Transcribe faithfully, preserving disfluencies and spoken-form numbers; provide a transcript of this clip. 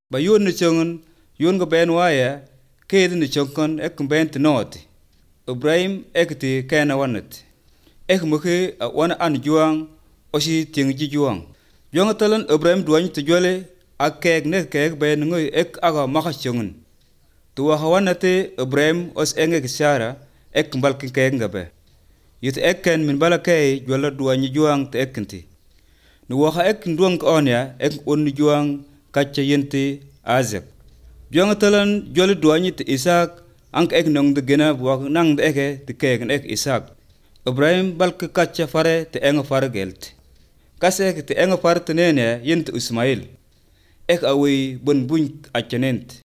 Ba yon ni chongun yon ga ben waya ke ni chongon ek ben tnoti. Ibrahim ek ti kana wanat. Ek muke wana an juang osi ting ji juang. Juang talan Ibrahim duany te jole ak kek ne kek ben ngoy ek aga maka chongun. Tuwa hawanate Ibrahim os enge Sara ek mbal kek ngabe. Yit ek ken min bala kay jola duany juang te ekenti. Nuwa ek nduang onya ek on juang kacha yente Azek. Juang talan jole duany te Isaac ang ek nong de gena buak nang de eke te kek ek Isaac. Ibrahim balke kacha fare te enge fare gelt. Kas ek te enge fare te nene yente Ismail. Ek awi bun buny achanent.